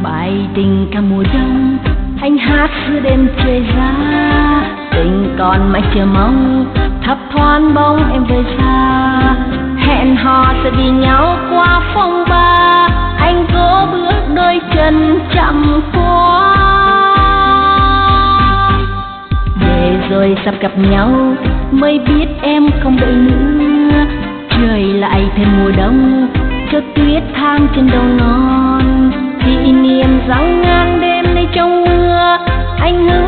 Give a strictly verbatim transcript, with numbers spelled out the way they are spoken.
bài tình ca mùa đông anh hát giữa đêm trời ra. Tình còn mãi chờ mong thấp thoáng bóng em về xa, hẹn hò sẽ vì nhau qua phong ba. Anh cố bước đôi chân chậm quá, để rồi sắp gặp nhau mới biết em không đợi nữa. Trời lại thêm mùa đông cho tuyết than trên đầu non, kỷ niệm dang ngang đêm nay trong mưa. Anh hứng